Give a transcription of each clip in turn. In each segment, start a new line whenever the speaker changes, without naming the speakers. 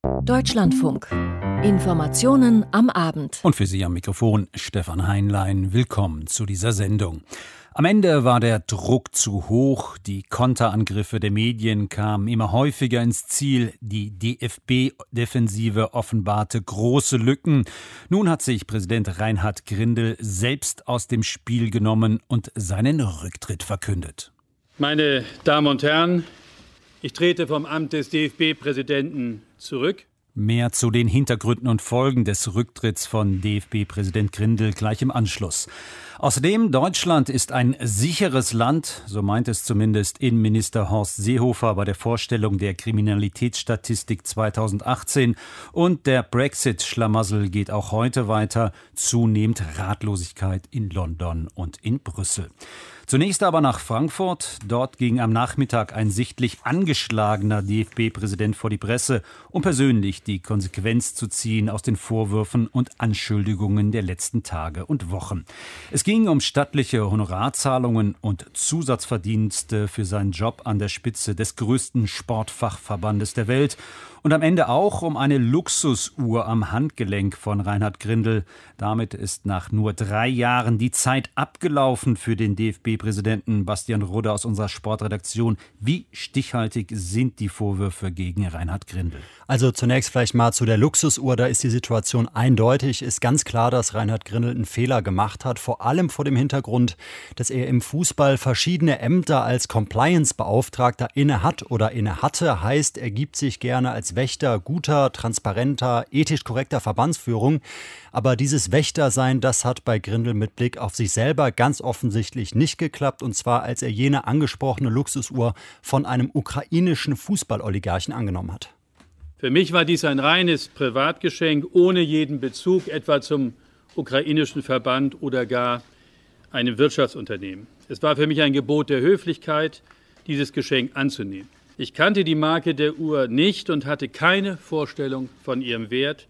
Deutschlandfunk. Informationen am Abend.
Und für Sie am Mikrofon Stefan Heinlein. Willkommen zu dieser Sendung. Am Ende war der Druck zu hoch, die Konterangriffe der Medien kamen immer häufiger ins Ziel, die DFB-Defensive offenbarte große Lücken. Nun hat sich Präsident Reinhard Grindel selbst aus dem Spiel genommen und seinen Rücktritt verkündet.
Meine Damen und Herren, ich trete vom Amt des DFB-Präsidenten zurück.
Mehr zu den Hintergründen und Folgen des Rücktritts von DFB-Präsident Grindel gleich im Anschluss. Außerdem, Deutschland ist ein sicheres Land, so meint es zumindest Innenminister Horst Seehofer bei der Vorstellung der Kriminalitätsstatistik 2018. Und der Brexit-Schlamassel geht auch heute weiter. Zunehmend Ratlosigkeit in London und in Brüssel. Zunächst aber nach Frankfurt. Dort ging am Nachmittag ein sichtlich angeschlagener DFB-Präsident vor die Presse, um persönlich die Konsequenz zu ziehen aus den Vorwürfen und Anschuldigungen der letzten Tage und Wochen. Es ging um stattliche Honorarzahlungen und Zusatzverdienste für seinen Job an der Spitze des größten Sportfachverbandes der Welt. Und am Ende auch um eine Luxusuhr am Handgelenk von Reinhard Grindel. Damit ist nach nur 3 Jahren die Zeit abgelaufen für den DFB-Präsidenten Bastian Rudde aus unserer Sportredaktion. Wie stichhaltig sind die Vorwürfe gegen Reinhard Grindel?
Also zunächst vielleicht mal zu der Luxusuhr. Da ist die Situation eindeutig. Ist ganz klar, dass Reinhard Grindel einen Fehler gemacht hat. Vor allem vor dem Hintergrund, dass er im Fußball verschiedene Ämter als Compliance-Beauftragter innehat oder innehatte. Heißt, er gibt sich gerne als Wächter guter, transparenter, ethisch korrekter Verbandsführung. Aber dieses Wächtersein, das hat bei Grindel mit Blick auf sich selber ganz offensichtlich nicht geklappt. Und zwar, als er jene angesprochene Luxusuhr von einem ukrainischen Fußballoligarchen angenommen hat.
Für mich war dies ein reines Privatgeschenk ohne jeden Bezug etwa zum ukrainischen Verband oder gar einem Wirtschaftsunternehmen. Es war für mich ein Gebot der Höflichkeit, dieses Geschenk anzunehmen. Ich kannte die Marke der Uhr nicht und hatte keine Vorstellung von ihrem Wert.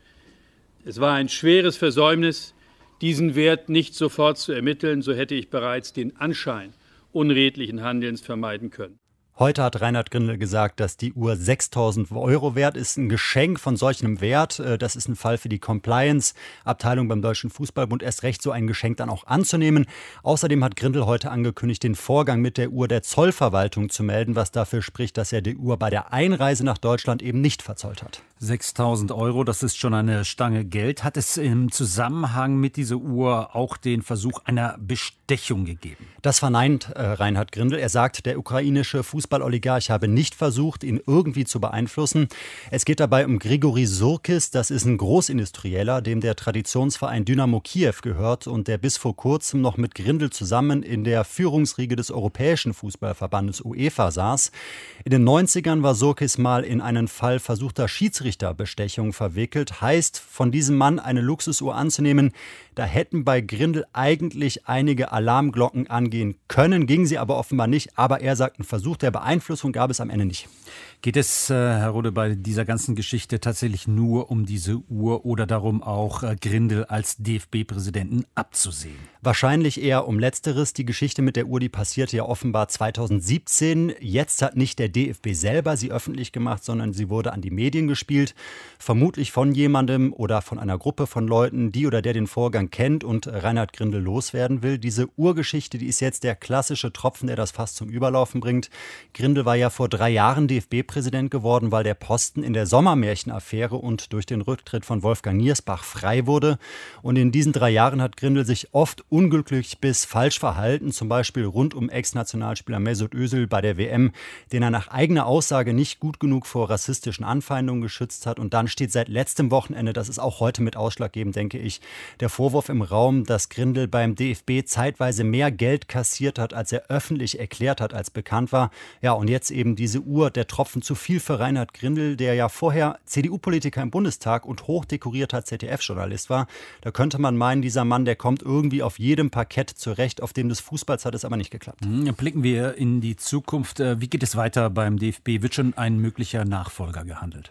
Es war ein schweres Versäumnis, diesen Wert nicht sofort zu ermitteln, so hätte ich bereits den Anschein unredlichen Handelns vermeiden können.
Heute hat Reinhard Grindel gesagt, dass die Uhr 6.000 € wert ist. Ein Geschenk von solch einem Wert. Das ist ein Fall für die Compliance-Abteilung beim Deutschen Fußballbund, erst recht so ein Geschenk dann auch anzunehmen. Außerdem hat Grindel heute angekündigt, den Vorgang mit der Uhr der Zollverwaltung zu melden, was dafür spricht, dass er die Uhr bei der Einreise nach Deutschland eben nicht verzollt hat.
6.000 €, das ist schon eine Stange Geld. Hat es im Zusammenhang mit dieser Uhr auch den Versuch einer Bestechung gegeben?
Das verneint Reinhard Grindel. Er sagt, der ukrainische Fußballoligarch habe nicht versucht, ihn irgendwie zu beeinflussen. Es geht dabei um Grigori Surkis. Das ist ein Großindustrieller, dem der Traditionsverein Dynamo Kiew gehört und der bis vor kurzem noch mit Grindel zusammen in der Führungsriege des Europäischen Fußballverbandes UEFA saß. In den 90ern war Surkis mal in einen Fall versuchter Schiedsrichterbestechung verwickelt. Heißt, von diesem Mann eine Luxusuhr anzunehmen, da hätten bei Grindel eigentlich einige Alarmglocken angehen können, gingen sie aber offenbar nicht. Aber er sagt, einen Versuch der Beeinflussung gab es am Ende nicht.
Geht es, Herr Rudde, bei dieser ganzen Geschichte tatsächlich nur um diese Uhr oder darum, auch Grindel als DFB-Präsidenten abzusehen?
Wahrscheinlich eher um Letzteres. Die Geschichte mit der Uhr, die passierte ja offenbar 2017. Jetzt hat nicht der DFB selber sie öffentlich gemacht, sondern sie wurde an die Medien gespielt. Vermutlich von jemandem oder von einer Gruppe von Leuten, die oder der den Vorgang kennt und Reinhard Grindel loswerden will. Diese Uhrgeschichte, die ist jetzt der klassische Tropfen, der das Fass zum Überlaufen bringt. Grindel war ja vor 3 Jahren DFB-Präsident geworden, weil der Posten in der Sommermärchen-Affäre und durch den Rücktritt von Wolfgang Niersbach frei wurde. Und in diesen 3 Jahren hat Grindel sich oft unglücklich bis falsch verhalten, zum Beispiel rund um Ex-Nationalspieler Mesut Özil bei der WM, den er nach eigener Aussage nicht gut genug vor rassistischen Anfeindungen geschützt hat. Und dann steht seit letztem Wochenende, das ist auch heute mit ausschlaggebend, denke ich, der Vorwurf im Raum, dass Grindel beim DFB zeitweise mehr Geld kassiert hat, als er öffentlich erklärt hat, als bekannt war. Ja, und jetzt eben diese Uhr, der Tropfen zu viel für Reinhard Grindel, der ja vorher CDU-Politiker im Bundestag und hochdekorierter ZDF-Journalist war. Da könnte man meinen, dieser Mann, der kommt irgendwie auf jedem Parkett zurecht, auf dem des Fußballs hat es aber nicht geklappt.
Blicken wir in die Zukunft. Wie geht es weiter beim DFB? Wird schon ein möglicher Nachfolger gehandelt?
Ja,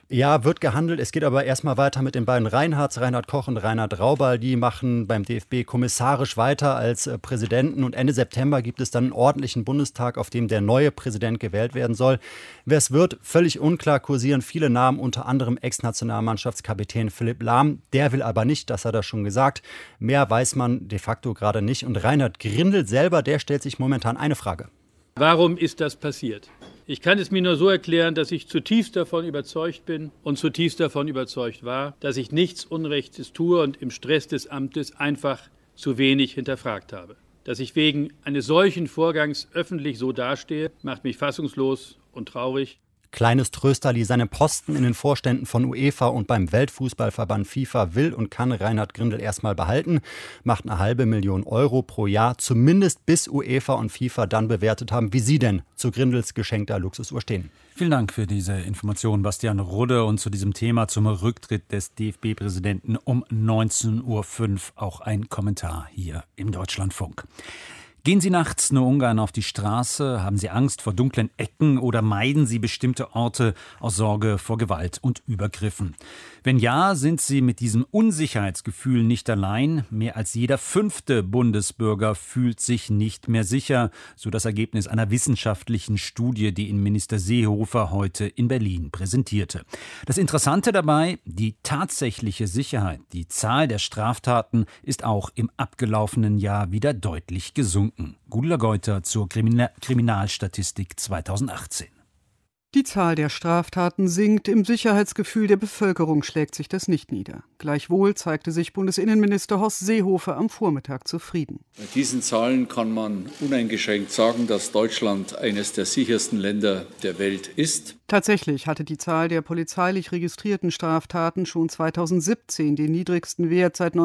Da wird gehandelt. Es geht aber erstmal weiter mit den beiden Reinhards, Reinhard Koch und Reinhard Raubal. Die machen beim DFB kommissarisch weiter als Präsidenten. Und Ende September gibt es dann einen ordentlichen Bundestag, auf dem der neue Präsident gewählt werden soll. Wer es wird, völlig unklar, kursieren viele Namen, unter anderem Ex-Nationalmannschaftskapitän Philipp Lahm. Der will aber nicht, das hat er schon gesagt. Mehr weiß man de facto gerade nicht. Und Reinhard Grindel selber, der stellt sich momentan eine Frage.
Warum ist das passiert? Ich kann es mir nur so erklären, dass ich zutiefst davon überzeugt bin und zutiefst davon überzeugt war, dass ich nichts Unrechtes tue und im Stress des Amtes einfach zu wenig hinterfragt habe. Dass ich wegen eines solchen Vorgangs öffentlich so dastehe, macht mich fassungslos und traurig.
Kleines Trösterli, seine Posten in den Vorständen von UEFA und beim Weltfußballverband FIFA will und kann Reinhard Grindel erstmal behalten, macht eine $500.000 Euro pro Jahr, zumindest bis UEFA und FIFA dann bewertet haben, wie sie denn zu Grindels geschenkter Luxusuhr stehen.
Vielen Dank für diese Information, Bastian Rudde, und zu diesem Thema zum Rücktritt des DFB-Präsidenten um 19.05 Uhr auch ein Kommentar hier im Deutschlandfunk. Gehen Sie nachts nur ungern auf die Straße? Haben Sie Angst vor dunklen Ecken oder meiden Sie bestimmte Orte aus Sorge vor Gewalt und Übergriffen? Wenn ja, sind Sie mit diesem Unsicherheitsgefühl nicht allein. Mehr als jeder 5. Bundesbürger fühlt sich nicht mehr sicher, so das Ergebnis einer wissenschaftlichen Studie, die Innenminister Seehofer heute in Berlin präsentierte. Das Interessante dabei, die tatsächliche Sicherheit, die Zahl der Straftaten ist auch im abgelaufenen Jahr wieder deutlich gesunken. Gudula Geuter zur Kriminalstatistik 2018.
Die Zahl der Straftaten sinkt, im Sicherheitsgefühl der Bevölkerung schlägt sich das nicht nieder. Gleichwohl zeigte sich Bundesinnenminister Horst Seehofer am Vormittag zufrieden.
Bei diesen Zahlen kann man uneingeschränkt sagen, dass Deutschland eines der sichersten Länder der Welt ist.
Tatsächlich hatte die Zahl der polizeilich registrierten Straftaten schon 2017 den niedrigsten Wert seit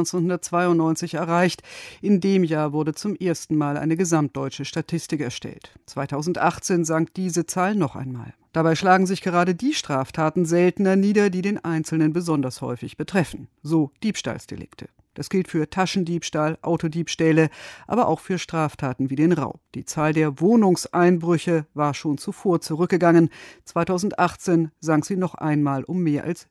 1992 erreicht. In dem Jahr wurde zum ersten Mal eine gesamtdeutsche Statistik erstellt. 2018 sank diese Zahl noch einmal. Dabei schlagen sich gerade die Straftaten seltener nieder, die den Einzelnen besonders häufig betreffen. So Diebstahlsdelikte. Das gilt für Taschendiebstahl, Autodiebstähle, aber auch für Straftaten wie den Raub. Die Zahl der Wohnungseinbrüche war schon zuvor zurückgegangen. 2018 sank sie noch einmal um mehr als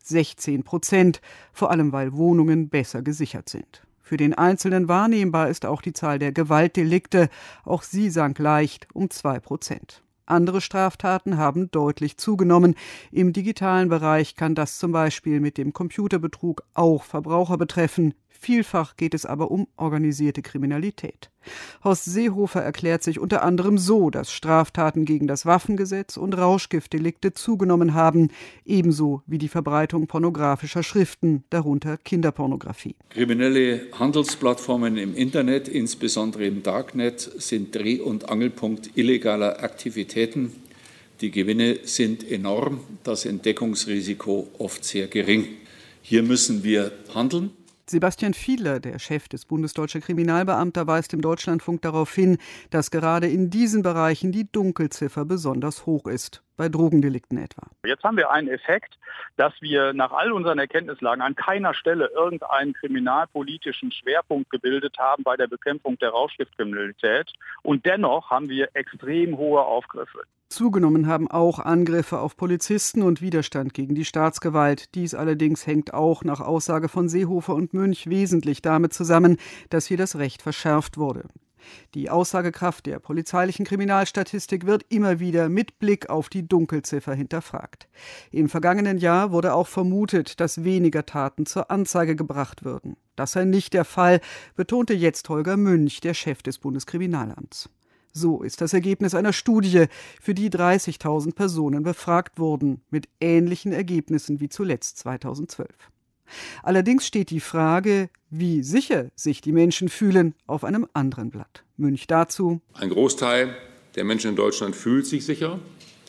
16%, vor allem weil Wohnungen besser gesichert sind. Für den Einzelnen wahrnehmbar ist auch die Zahl der Gewaltdelikte. Auch sie sank leicht um 2%. Andere Straftaten haben deutlich zugenommen. Im digitalen Bereich kann das zum Beispiel mit dem Computerbetrug auch Verbraucher betreffen. Vielfach geht es aber um organisierte Kriminalität. Horst Seehofer erklärt sich unter anderem so, dass Straftaten gegen das Waffengesetz und Rauschgiftdelikte zugenommen haben, ebenso wie die Verbreitung pornografischer Schriften, darunter Kinderpornografie.
Kriminelle Handelsplattformen im Internet, insbesondere im Darknet, sind Dreh- und Angelpunkt illegaler Aktivitäten. Die Gewinne sind enorm, das Entdeckungsrisiko oft sehr gering. Hier müssen wir handeln.
Sebastian Fiedler, der Chef des Bundesdeutscher Kriminalbeamter, weist im Deutschlandfunk darauf hin, dass gerade in diesen Bereichen die Dunkelziffer besonders hoch ist, bei Drogendelikten etwa.
Jetzt haben wir einen Effekt, dass wir nach all unseren Erkenntnislagen an keiner Stelle irgendeinen kriminalpolitischen Schwerpunkt gebildet haben bei der Bekämpfung der Rauschgiftkriminalität. Und dennoch haben wir extrem hohe Aufgriffe.
Zugenommen haben auch Angriffe auf Polizisten und Widerstand gegen die Staatsgewalt. Dies allerdings hängt auch nach Aussage von Seehofer und Münch wesentlich damit zusammen, dass hier das Recht verschärft wurde. Die Aussagekraft der polizeilichen Kriminalstatistik wird immer wieder mit Blick auf die Dunkelziffer hinterfragt. Im vergangenen Jahr wurde auch vermutet, dass weniger Taten zur Anzeige gebracht würden. Das sei nicht der Fall, betonte jetzt Holger Münch, der Chef des Bundeskriminalamts. So ist das Ergebnis einer Studie, für die 30.000 Personen befragt wurden, mit ähnlichen Ergebnissen wie zuletzt 2012. Allerdings steht die Frage, wie sicher sich die Menschen fühlen, auf einem anderen Blatt. Münch dazu:
Ein Großteil der Menschen in Deutschland fühlt sich sicher.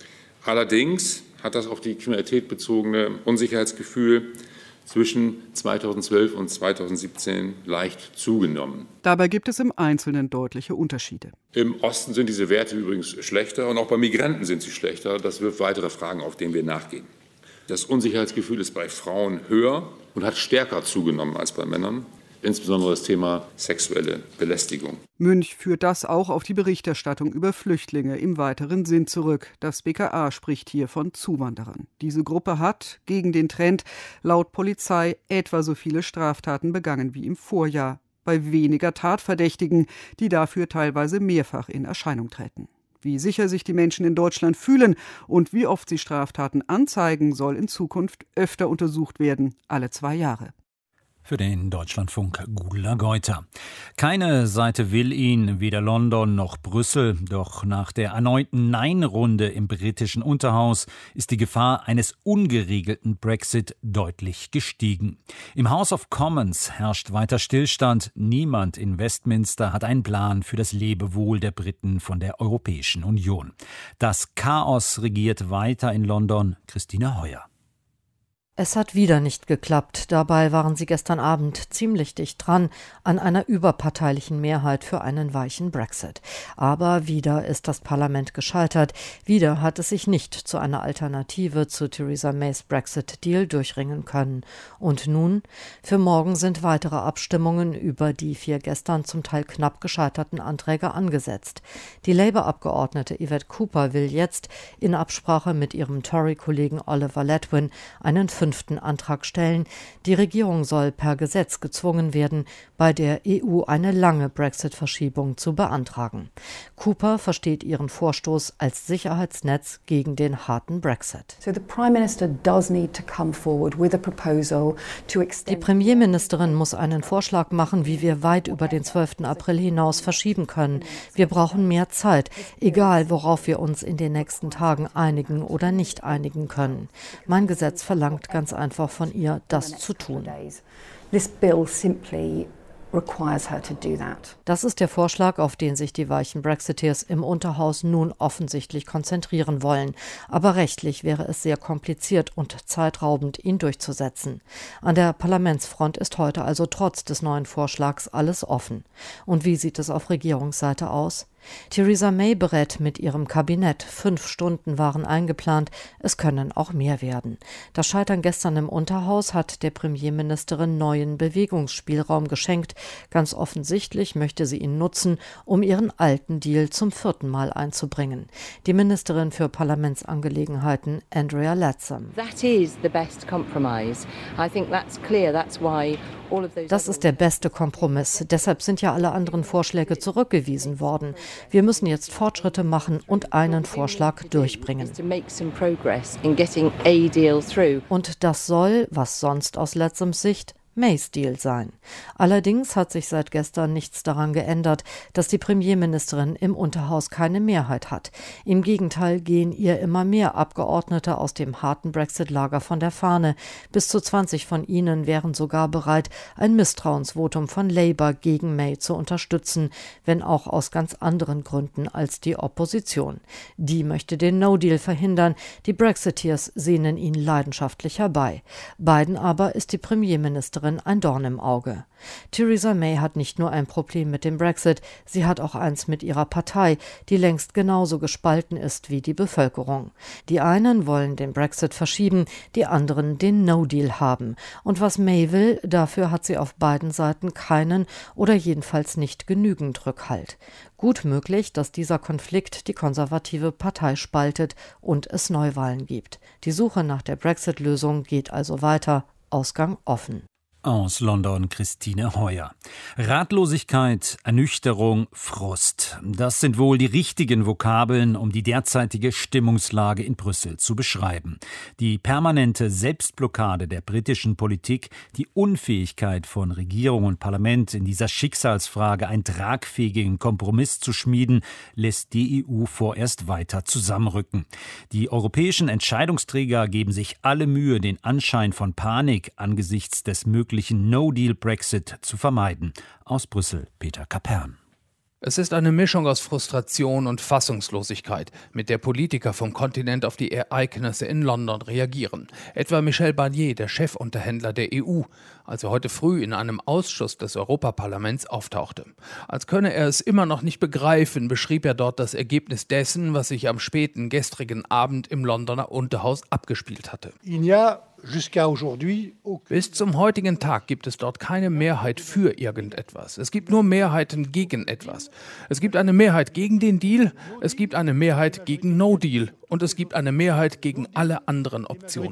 Allerdings hat das auf die Kriminalität bezogene Unsicherheitsgefühl zwischen 2012 und 2017 leicht zugenommen.
Dabei gibt es im Einzelnen deutliche Unterschiede.
Im Osten sind diese Werte übrigens schlechter und auch bei Migranten sind sie schlechter. Das wirft weitere Fragen auf, denen wir nachgehen. Das Unsicherheitsgefühl ist bei Frauen höher und hat stärker zugenommen als bei Männern. insbesondere das Thema sexuelle Belästigung.
Münch führt das auch auf die Berichterstattung über Flüchtlinge im weiteren Sinn zurück. Das BKA spricht hier von Zuwanderern. Diese Gruppe hat, gegen den Trend, laut Polizei etwa so viele Straftaten begangen wie im Vorjahr, bei weniger Tatverdächtigen, die dafür teilweise mehrfach in Erscheinung treten. Wie sicher sich die Menschen in Deutschland fühlen und wie oft sie Straftaten anzeigen, soll in Zukunft öfter untersucht werden, alle 2 Jahre.
Für den Deutschlandfunk Gudula Geuter. Keine Seite will ihn, weder London noch Brüssel. Doch nach der erneuten Nein-Runde im britischen Unterhaus ist die Gefahr eines ungeregelten Brexit deutlich gestiegen. Im House of Commons herrscht weiter Stillstand. Niemand in Westminster hat einen Plan für das Lebewohl der Briten von der Europäischen Union. Das Chaos regiert weiter in London. Christine Heuer.
Es hat wieder nicht geklappt. Dabei waren sie gestern Abend ziemlich dicht dran an einer überparteilichen Mehrheit für einen weichen Brexit. Aber wieder ist das Parlament gescheitert. Wieder hat es sich nicht zu einer Alternative zu Theresa Mays Brexit-Deal durchringen können. Und nun? Für morgen sind weitere Abstimmungen über die 4 gestern zum Teil knapp gescheiterten Anträge angesetzt. Die Labour-Abgeordnete Yvette Cooper will jetzt in Absprache mit ihrem Tory-Kollegen Oliver Letwin einen 5. Antrag stellen. Die Regierung soll per Gesetz gezwungen werden, bei der EU eine lange Brexit-Verschiebung zu beantragen. Cooper versteht ihren Vorstoß als Sicherheitsnetz gegen den harten Brexit. Die Premierministerin muss einen Vorschlag machen, wie wir weit über den 12. April hinaus verschieben können. Wir brauchen mehr Zeit, egal worauf wir uns in den nächsten Tagen einigen oder nicht einigen können. Mein Gesetz verlangt ganz einfach von ihr, das zu tun. Das ist der Vorschlag, auf den sich die weichen Brexiteers im Unterhaus nun offensichtlich konzentrieren wollen. Aber rechtlich wäre es sehr kompliziert und zeitraubend, ihn durchzusetzen. An der Parlamentsfront ist heute also trotz des neuen Vorschlags alles offen. Und wie sieht es auf Regierungsseite aus? Theresa May berät mit ihrem Kabinett. 5 Stunden waren eingeplant. Es können auch mehr werden. Das Scheitern gestern im Unterhaus hat der Premierministerin neuen Bewegungsspielraum geschenkt. Ganz offensichtlich möchte sie ihn nutzen, um ihren alten Deal zum 4. Mal einzubringen. Die Ministerin für Parlamentsangelegenheiten Andrea Leadsom. Das ist der beste Kompromiss. Deshalb sind ja alle anderen Vorschläge zurückgewiesen worden. Wir müssen jetzt Fortschritte machen und einen Vorschlag durchbringen. Und das soll, was sonst aus Leadsoms Sicht, Mays Deal sein. Allerdings hat sich seit gestern nichts daran geändert, dass die Premierministerin im Unterhaus keine Mehrheit hat. Im Gegenteil gehen ihr immer mehr Abgeordnete aus dem harten Brexit-Lager von der Fahne. Bis zu 20 von ihnen wären sogar bereit, ein Misstrauensvotum von Labour gegen May zu unterstützen, wenn auch aus ganz anderen Gründen als die Opposition. Die möchte den No-Deal verhindern. Die Brexiteers sehnen ihn leidenschaftlich herbei. Beiden aber ist die Premierministerin ein Dorn im Auge. Theresa May hat nicht nur ein Problem mit dem Brexit, sie hat auch eins mit ihrer Partei, die längst genauso gespalten ist wie die Bevölkerung. Die einen wollen den Brexit verschieben, die anderen den No-Deal haben. Und was May will, dafür hat sie auf beiden Seiten keinen oder jedenfalls nicht genügend Rückhalt. Gut möglich, dass dieser Konflikt die konservative Partei spaltet und es Neuwahlen gibt. Die Suche nach der Brexit-Lösung geht also weiter, Ausgang offen.
Aus London Christine Heuer. Ratlosigkeit, Ernüchterung, Frust. Das sind wohl die richtigen Vokabeln, um die derzeitige Stimmungslage in Brüssel zu beschreiben. Die permanente Selbstblockade der britischen Politik, die Unfähigkeit von Regierung und Parlament in dieser Schicksalsfrage einen tragfähigen Kompromiss zu schmieden, lässt die EU vorerst weiter zusammenrücken. Die europäischen Entscheidungsträger geben sich alle Mühe, den Anschein von Panik angesichts des möglichen No-Deal-Brexit zu vermeiden. Aus Brüssel, Peter Kapern.
Es ist eine Mischung aus Frustration und Fassungslosigkeit, mit der Politiker vom Kontinent auf die Ereignisse in London reagieren. Etwa Michel Barnier, der Chefunterhändler der EU, als er heute früh in einem Ausschuss des Europaparlaments auftauchte. Als könne er es immer noch nicht begreifen, beschrieb er dort das Ergebnis dessen, was sich am späten gestrigen Abend im Londoner Unterhaus abgespielt hatte. Bis zum heutigen Tag gibt es dort keine Mehrheit für irgendetwas. Es gibt nur Mehrheiten gegen etwas. Es gibt eine Mehrheit gegen den Deal, es gibt eine Mehrheit gegen No Deal und es gibt eine Mehrheit gegen alle anderen Optionen.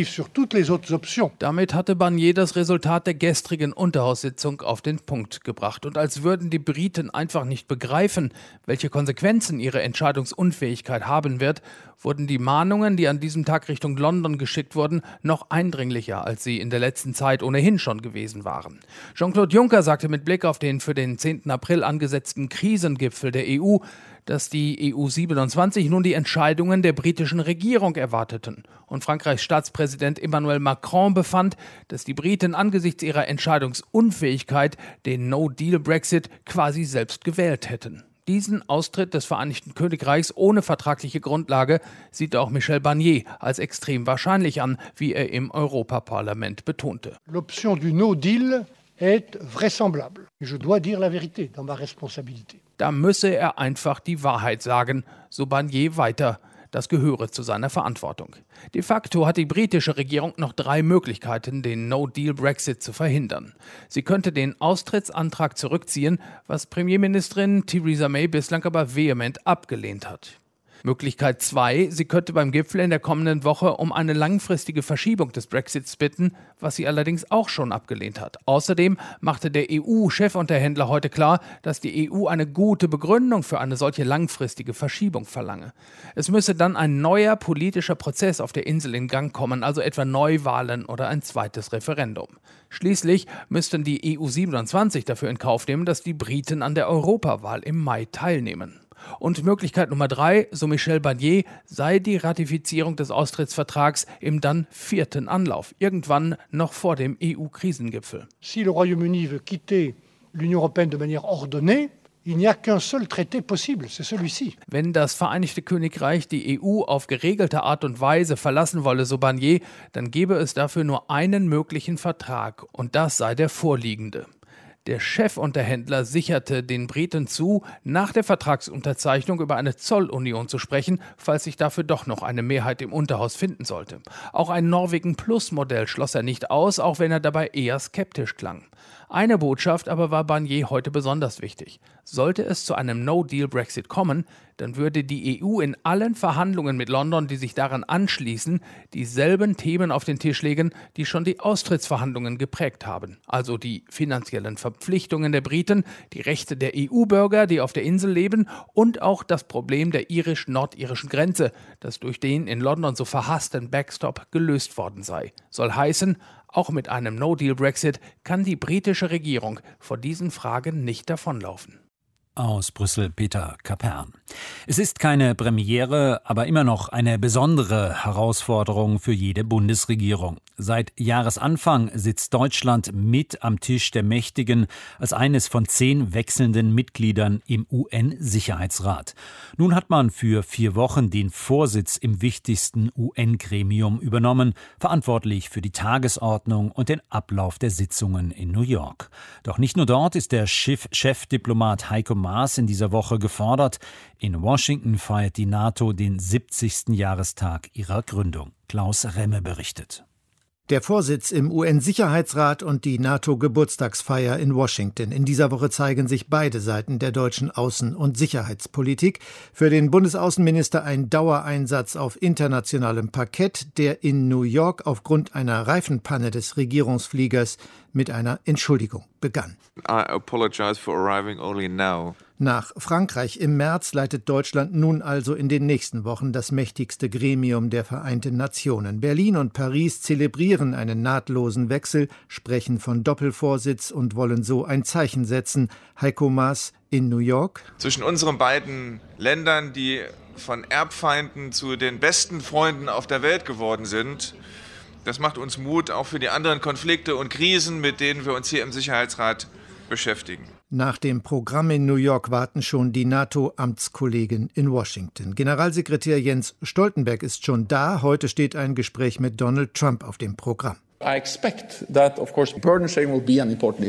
Damit hatte Barnier das Resultat der gestrigen Unterhaussitzung auf den Punkt gebracht. Und als würden die Briten einfach nicht begreifen, welche Konsequenzen ihre Entscheidungsunfähigkeit haben wird, wurden die Mahnungen, die an diesem Tag Richtung London geschickt wurden, noch eindringlicher, als sie in der letzten Zeit ohnehin schon gewesen waren. Jean-Claude Juncker sagte mit Blick auf den für den 10. April angesetzten Krisengipfel der EU, dass die EU 27 nun die Entscheidungen der britischen Regierung erwarteten. Und Frankreichs Staatspräsident Emmanuel Macron befand, dass die Briten angesichts ihrer Entscheidungsunfähigkeit den No-Deal-Brexit quasi selbst gewählt hätten. Diesen Austritt des Vereinigten Königreichs ohne vertragliche Grundlage sieht auch Michel Barnier als extrem wahrscheinlich an, wie er im Europaparlament betonte.
L'option du No-Deal est vraisemblable. Je dois dire la vérité dans ma responsabilité.
Da müsse er einfach die Wahrheit sagen, so Barnier weiter. Das gehöre zu seiner Verantwortung. De facto hat die britische Regierung noch 3 Möglichkeiten, den No-Deal-Brexit zu verhindern. Sie könnte den Austrittsantrag zurückziehen, was Premierministerin Theresa May bislang aber vehement abgelehnt hat. Möglichkeit 2, sie könnte beim Gipfel in der kommenden Woche um eine langfristige Verschiebung des Brexits bitten, was sie allerdings auch schon abgelehnt hat. Außerdem machte der EU-Chefunterhändler heute klar, dass die EU eine gute Begründung für eine solche langfristige Verschiebung verlange. Es müsse dann ein neuer politischer Prozess auf der Insel in Gang kommen, also etwa Neuwahlen oder ein zweites Referendum. Schließlich müssten die EU 27 dafür in Kauf nehmen, dass die Briten an der Europawahl im Mai teilnehmen. Und Möglichkeit Nummer 3, so Michel Barnier, sei die Ratifizierung des Austrittsvertrags im dann 4. Anlauf, irgendwann noch vor dem EU-Krisengipfel.
Si le Royaume-Uni veut quitter l'Union européenne de manière ordonnée, il n'y a qu'un seul traité possible, c'est celui-ci.
Wenn das Vereinigte Königreich die EU auf geregelte Art und Weise verlassen wolle, so Barnier, dann gäbe es dafür nur einen möglichen Vertrag und das sei der vorliegende. Der Chefunterhändler sicherte den Briten zu, nach der Vertragsunterzeichnung über eine Zollunion zu sprechen, falls sich dafür doch noch eine Mehrheit im Unterhaus finden sollte. Auch ein Norwegen-Plus-Modell schloss er nicht aus, auch wenn er dabei eher skeptisch klang. Eine Botschaft aber war Barnier heute besonders wichtig. Sollte es zu einem No-Deal-Brexit kommen, dann würde die EU in allen Verhandlungen mit London, die sich daran anschließen, dieselben Themen auf den Tisch legen, die schon die Austrittsverhandlungen geprägt haben. Also die finanziellen Verpflichtungen der Briten, die Rechte der EU-Bürger, die auf der Insel leben und auch das Problem der irisch-nordirischen Grenze, das durch den in London so verhassten Backstop gelöst worden sei. Soll heißen, auch mit einem No-Deal-Brexit kann die britische Regierung vor diesen Fragen nicht davonlaufen.
Aus Brüssel Peter Kapern. Es ist keine Premiere, aber immer noch eine besondere Herausforderung für jede Bundesregierung. Seit Jahresanfang sitzt Deutschland mit am Tisch der Mächtigen als eines von 10 wechselnden Mitgliedern im UN-Sicherheitsrat. Nun hat man für 4 Wochen den Vorsitz im wichtigsten UN-Gremium übernommen, verantwortlich für die Tagesordnung und den Ablauf der Sitzungen in New York. Doch nicht nur dort ist der Chefdiplomat Heiko Maas in dieser Woche gefordert. In Washington feiert die NATO den 70. Jahrestag ihrer Gründung. Klaus Remme berichtet.
Der Vorsitz im UN-Sicherheitsrat und die NATO-Geburtstagsfeier in Washington. In dieser Woche zeigen sich beide Seiten der deutschen Außen- und Sicherheitspolitik. Für den Bundesaußenminister ein Dauereinsatz auf internationalem Parkett, der in New York aufgrund einer Reifenpanne des Regierungsfliegers mit einer Entschuldigung begann.
I apologize for arriving only now.
Nach Frankreich im März leitet Deutschland nun also in den nächsten Wochen das mächtigste Gremium der Vereinten Nationen. Berlin und Paris zelebrieren einen nahtlosen Wechsel, sprechen von Doppelvorsitz und wollen so ein Zeichen setzen. Heiko Maas in New York.
Zwischen unseren beiden Ländern, die von Erbfeinden zu den besten Freunden auf der Welt geworden sind, das macht uns Mut, auch für die anderen Konflikte und Krisen, mit denen wir uns hier im Sicherheitsrat beschäftigen.
Nach dem Programm in New York warten schon die NATO-Amtskollegen in Washington. Generalsekretär Jens Stoltenberg ist schon da. Heute steht ein Gespräch mit Donald Trump auf dem Programm.
I expect that, of course, burden sharing will be an important issue.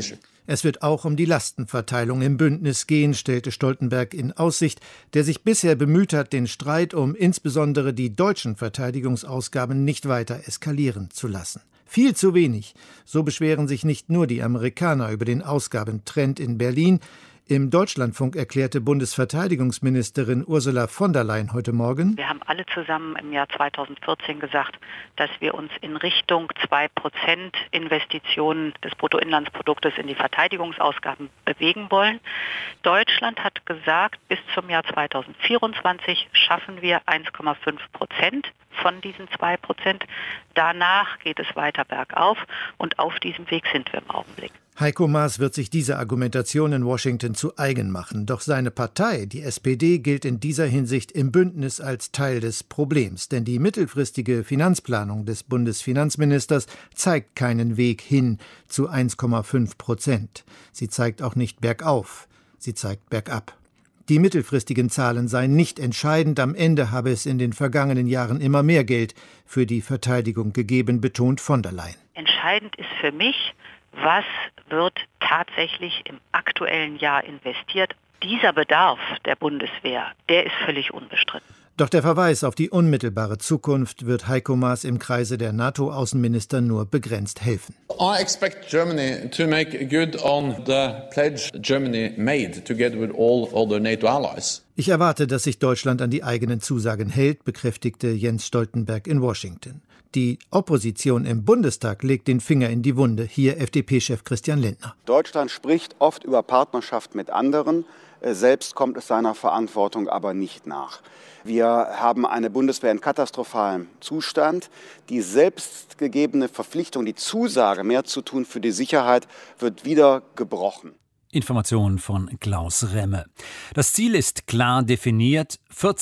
Es wird auch um die Lastenverteilung im Bündnis gehen, stellte Stoltenberg in Aussicht, der sich bisher bemüht hat, den Streit um insbesondere die deutschen Verteidigungsausgaben nicht weiter eskalieren zu lassen. Viel zu wenig. So beschweren sich nicht nur die Amerikaner über den Ausgabentrend in Berlin. Im Deutschlandfunk erklärte Bundesverteidigungsministerin Ursula von der Leyen heute Morgen:
Wir haben alle zusammen im Jahr 2014 gesagt, dass wir uns in Richtung 2% Investitionen des Bruttoinlandsproduktes in die Verteidigungsausgaben bewegen wollen. Deutschland hat gesagt, bis zum Jahr 2024 schaffen wir 1,5% von diesen 2%. Danach geht es weiter bergauf und auf diesem Weg sind wir im Augenblick.
Heiko Maas wird sich diese Argumentation in Washington zu eigen machen. Doch seine Partei, die SPD, gilt in dieser Hinsicht im Bündnis als Teil des Problems. Denn die mittelfristige Finanzplanung des Bundesfinanzministers zeigt keinen Weg hin zu 1,5%. Sie zeigt auch nicht bergauf, sie zeigt bergab. Die mittelfristigen Zahlen seien nicht entscheidend. Am Ende habe es in den vergangenen Jahren immer mehr Geld für die Verteidigung gegeben, betont von der Leyen.
Entscheidend ist für mich, was wird tatsächlich im aktuellen Jahr investiert. Dieser Bedarf der Bundeswehr, der ist völlig unbestritten.
Doch der Verweis auf die unmittelbare Zukunft wird Heiko Maas im Kreise der NATO-Außenminister nur begrenzt helfen.
I expect Germany to make good on the pledge Germany made together with all other NATO allies.
Ich erwarte, dass sich Deutschland an die eigenen Zusagen hält, bekräftigte Jens Stoltenberg in Washington. Die Opposition im Bundestag legt den Finger in die Wunde. Hier FDP-Chef Christian Lindner.
Deutschland spricht oft über Partnerschaft mit anderen. Selbst kommt es seiner Verantwortung aber nicht nach. Wir haben eine Bundeswehr in katastrophalem Zustand. Die selbstgegebene Verpflichtung, die Zusage, mehr zu tun für die Sicherheit, wird wieder gebrochen.
Informationen von Klaus Remme. Das Ziel ist klar definiert: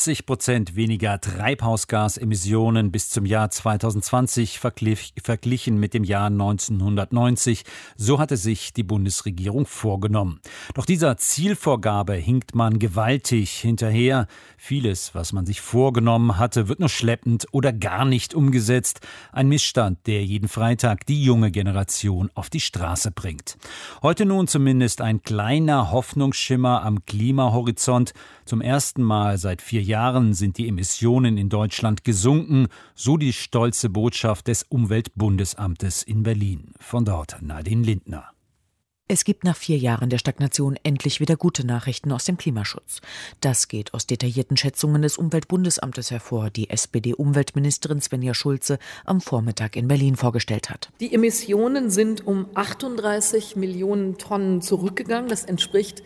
40% weniger Treibhausgasemissionen bis zum Jahr 2020 verglichen mit dem Jahr 1990. So hatte sich die Bundesregierung vorgenommen. Doch dieser Zielvorgabe hinkt man gewaltig hinterher. Vieles, was man sich vorgenommen hatte, wird nur schleppend oder gar nicht umgesetzt. Ein Missstand, der jeden Freitag die junge Generation auf die Straße bringt. Heute nun zumindest ein kleiner Hoffnungsschimmer am Klimahorizont. Zum ersten Mal seit 4 Jahren sind die Emissionen in Deutschland gesunken, so die stolze Botschaft des Umweltbundesamtes in Berlin. Von dort Nadine Lindner.
Es gibt nach 4 Jahren der Stagnation endlich wieder gute Nachrichten aus dem Klimaschutz. Das geht aus detaillierten Schätzungen des Umweltbundesamtes hervor, die SPD-Umweltministerin Svenja Schulze am Vormittag in Berlin vorgestellt hat.
Die Emissionen sind um 38 Millionen Tonnen zurückgegangen. Das entspricht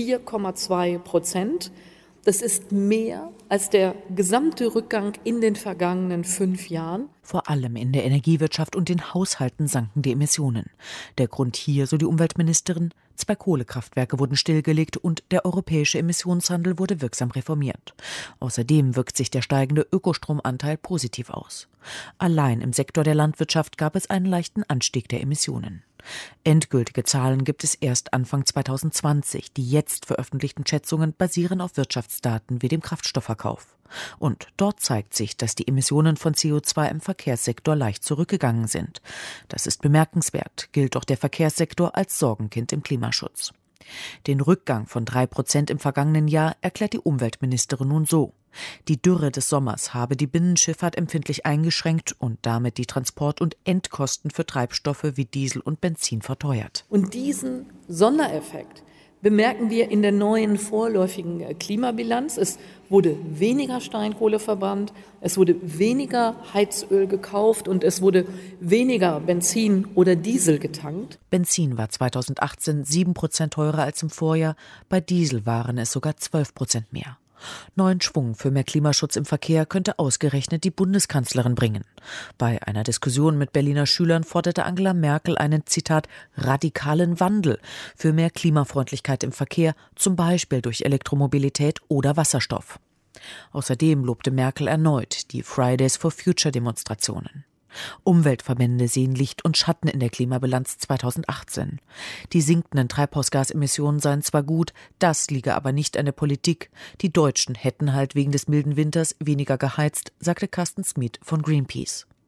4,2%. Das ist mehr als der gesamte Rückgang in den vergangenen 5 Jahren.
Vor allem in der Energiewirtschaft und den Haushalten sanken die Emissionen. Der Grund hier, so die Umweltministerin: 2 Kohlekraftwerke wurden stillgelegt und der europäische Emissionshandel wurde wirksam reformiert. Außerdem wirkt sich der steigende Ökostromanteil positiv aus. Allein im Sektor der Landwirtschaft gab es einen leichten Anstieg der Emissionen. Endgültige Zahlen gibt es erst Anfang 2020. Die jetzt veröffentlichten Schätzungen basieren auf Wirtschaftsdaten wie dem Kraftstoffverkauf. Und dort zeigt sich, dass die Emissionen von CO2 im Verkehrssektor leicht zurückgegangen sind. Das ist bemerkenswert, gilt doch der Verkehrssektor als Sorgenkind im Klimaschutz. Den Rückgang von 3% im vergangenen Jahr erklärt die Umweltministerin nun so: Die Dürre des Sommers habe die Binnenschifffahrt empfindlich eingeschränkt und damit die Transport- und Endkosten für Treibstoffe wie Diesel und Benzin verteuert.
Und diesen Sondereffekt bemerken wir in der neuen vorläufigen Klimabilanz. Es wurde weniger Steinkohle verbrannt, es wurde weniger Heizöl gekauft und es wurde weniger Benzin oder Diesel getankt.
Benzin war 2018 7% teurer als im Vorjahr, bei Diesel waren es sogar 12% mehr. Neuen Schwung für mehr Klimaschutz im Verkehr könnte ausgerechnet die Bundeskanzlerin bringen. Bei einer Diskussion mit Berliner Schülern forderte Angela Merkel einen, Zitat, radikalen Wandel für mehr Klimafreundlichkeit im Verkehr, zum Beispiel durch Elektromobilität oder Wasserstoff. Außerdem lobte Merkel erneut die Fridays for Future Demonstrationen. Umweltverbände sehen Licht und Schatten in der Klimabilanz 2018. Die sinkenden Treibhausgasemissionen seien zwar gut, das liege aber nicht an der Politik. Die Deutschen hätten halt wegen des milden Winters weniger geheizt, sagte Carsten Smith von Greenpeace.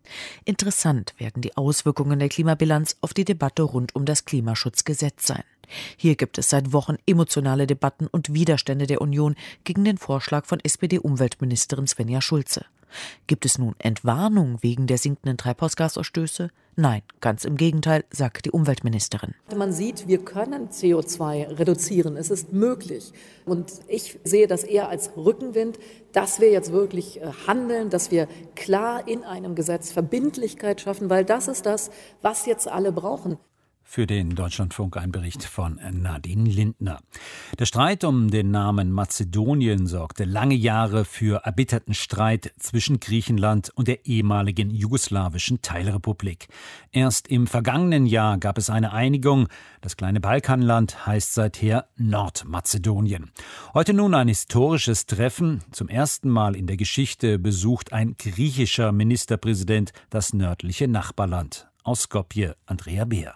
Interessant werden die Auswirkungen der Klimabilanz auf die Debatte rund um das Klimaschutzgesetz sein. Hier gibt es seit Wochen emotionale Debatten und Widerstände der Union gegen den Vorschlag von SPD-Umweltministerin Svenja Schulze. Gibt es nun Entwarnung wegen der sinkenden Treibhausgasausstöße? Nein, ganz im Gegenteil, sagt die Umweltministerin.
Man sieht, wir können CO2 reduzieren. Es ist möglich. Und ich sehe das eher als Rückenwind, dass wir jetzt wirklich handeln, dass wir klar in einem Gesetz Verbindlichkeit schaffen, weil das ist das, was jetzt alle brauchen.
Für den Deutschlandfunk ein Bericht von Nadine Lindner. Der Streit um den Namen Mazedonien sorgte lange Jahre für erbitterten Streit zwischen Griechenland und der ehemaligen jugoslawischen Teilrepublik. Erst im vergangenen Jahr gab es eine Einigung. Das kleine Balkanland heißt seither Nordmazedonien. Heute nun ein historisches Treffen. Zum ersten Mal in der Geschichte besucht ein griechischer Ministerpräsident das nördliche Nachbarland. Aus Skopje, Andrea Beer.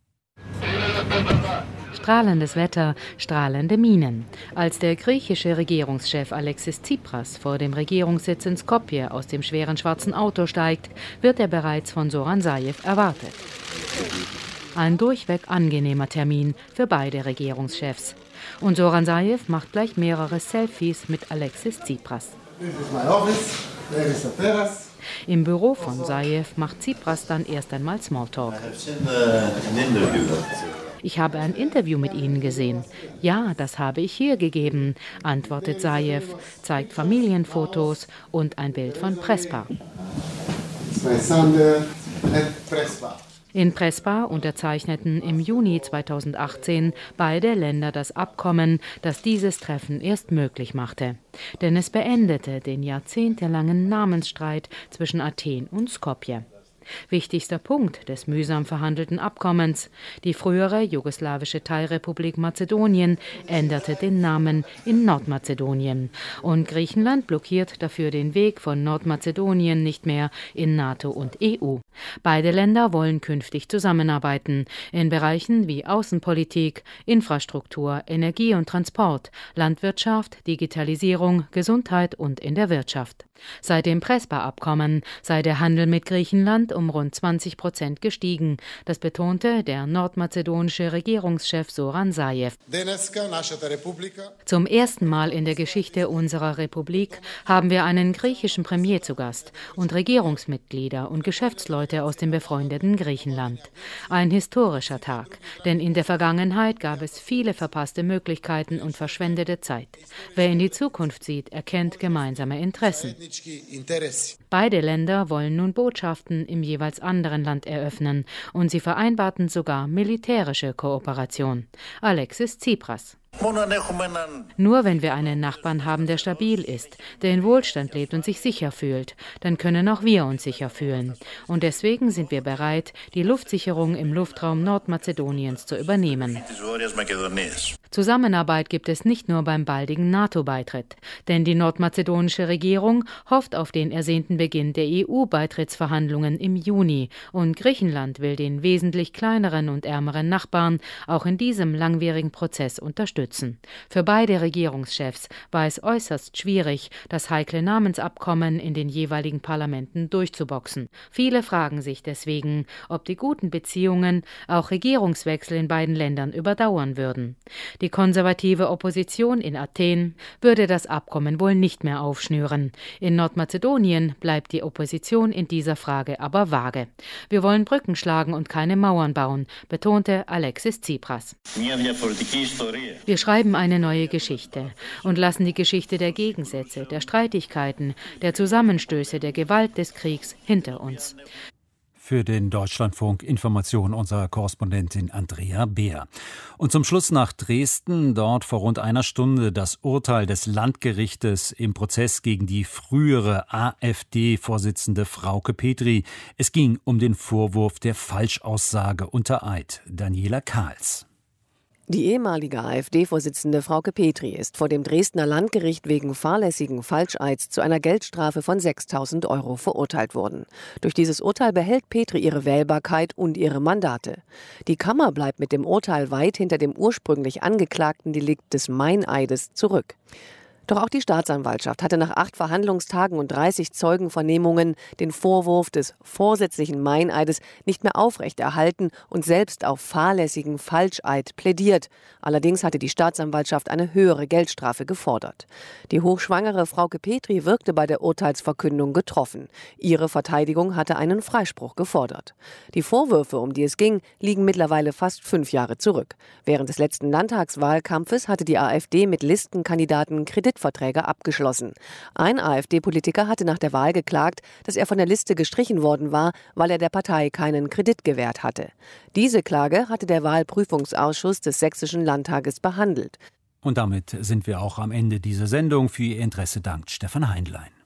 Strahlendes Wetter, strahlende Minen. Als der griechische Regierungschef Alexis Tsipras vor dem Regierungssitz in Skopje aus dem schweren schwarzen Auto steigt, wird er bereits von Zoran Zaev erwartet. Ein durchweg angenehmer Termin für beide Regierungschefs. Und Zoran Zaev macht gleich mehrere Selfies mit Alexis Tsipras. Im Büro von Zaev macht Tsipras dann erst einmal Smalltalk. Ich habe ein Interview mit Ihnen gesehen. Ja, das habe ich hier gegeben, antwortet Zaev, zeigt Familienfotos und ein Bild von Prespa. In Prespa unterzeichneten im Juni 2018 beide Länder das Abkommen, das dieses Treffen erst möglich machte. Denn es beendete den jahrzehntelangen Namensstreit zwischen Athen und Skopje. Wichtigster Punkt des mühsam verhandelten Abkommens: Die frühere jugoslawische Teilrepublik Mazedonien änderte den Namen in Nordmazedonien. Und Griechenland blockiert dafür den Weg von Nordmazedonien nicht mehr in NATO und EU. Beide Länder wollen künftig zusammenarbeiten in Bereichen wie Außenpolitik, Infrastruktur, Energie und Transport, Landwirtschaft, Digitalisierung, Gesundheit und in der Wirtschaft. Seit dem Prespa-Abkommen sei der Handel mit Griechenland um rund 20% gestiegen. Das betonte der nordmazedonische Regierungschef Zoran Zaev. Zum ersten Mal in der Geschichte unserer Republik haben wir einen griechischen Premier zu Gast und Regierungsmitglieder und Geschäftsleute aus dem befreundeten Griechenland. Ein historischer Tag, denn in der Vergangenheit gab es viele verpasste Möglichkeiten und verschwendete Zeit. Wer in die Zukunft sieht, erkennt gemeinsame Interessen. Beide Länder wollen nun Botschaften im jeweils anderen Land eröffnen und sie vereinbarten sogar militärische Kooperation. Alexis Tsipras. Nur wenn wir einen Nachbarn haben, der stabil ist, der in Wohlstand lebt und sich sicher fühlt, dann können auch wir uns sicher fühlen. Und deswegen sind wir bereit, die Luftsicherung im Luftraum Nordmazedoniens zu übernehmen. Zusammenarbeit gibt es nicht nur beim baldigen NATO-Beitritt, denn die nordmazedonische Regierung hofft auf den ersehnten Beginn der EU-Beitrittsverhandlungen im Juni und Griechenland will den wesentlich kleineren und ärmeren Nachbarn auch in diesem langwierigen Prozess unterstützen. Für beide Regierungschefs war es äußerst schwierig, das heikle Namensabkommen in den jeweiligen Parlamenten durchzuboxen. Viele fragen sich deswegen, ob die guten Beziehungen auch Regierungswechsel in beiden Ländern überdauern würden. Die konservative Opposition in Athen würde das Abkommen wohl nicht mehr aufschnüren. In Nordmazedonien bleibt die Opposition in dieser Frage aber vage. Wir wollen Brücken schlagen und keine Mauern bauen, betonte Alexis Tsipras. Wir schreiben eine neue Geschichte und lassen die Geschichte der Gegensätze, der Streitigkeiten, der Zusammenstöße, der Gewalt des Kriegs hinter uns.
Für den Deutschlandfunk Information unserer Korrespondentin Andrea Beer. Und zum Schluss nach Dresden, dort vor rund einer Stunde das Urteil des Landgerichtes im Prozess gegen die frühere AfD-Vorsitzende Frauke Petry. Es ging um den Vorwurf der Falschaussage unter Eid. Daniela Kahls.
Die ehemalige AfD-Vorsitzende Frauke Petry ist vor dem Dresdner Landgericht wegen fahrlässigen Falscheids zu einer Geldstrafe von 6.000 € verurteilt worden. Durch dieses Urteil behält Petry ihre Wählbarkeit und ihre Mandate. Die Kammer bleibt mit dem Urteil weit hinter dem ursprünglich angeklagten Delikt des Meineides zurück. Doch auch die Staatsanwaltschaft hatte nach 8 Verhandlungstagen und 30 Zeugenvernehmungen den Vorwurf des vorsätzlichen Meineides nicht mehr aufrechterhalten und selbst auf fahrlässigen Falscheid plädiert. Allerdings hatte die Staatsanwaltschaft eine höhere Geldstrafe gefordert. Die hochschwangere Frauke Petry wirkte bei der Urteilsverkündung getroffen. Ihre Verteidigung hatte einen Freispruch gefordert. Die Vorwürfe, um die es ging, liegen mittlerweile fast 5 Jahre zurück. Während des letzten Landtagswahlkampfes hatte die AfD mit Listenkandidaten Kreditverträge abgeschlossen. Ein AfD-Politiker hatte nach der Wahl geklagt, dass er von der Liste gestrichen worden war, weil er der Partei keinen Kredit gewährt hatte. Diese Klage hatte der Wahlprüfungsausschuss des Sächsischen Landtages behandelt.
Und damit sind wir auch am Ende dieser Sendung. Für Ihr Interesse dankt Stefan Heinlein.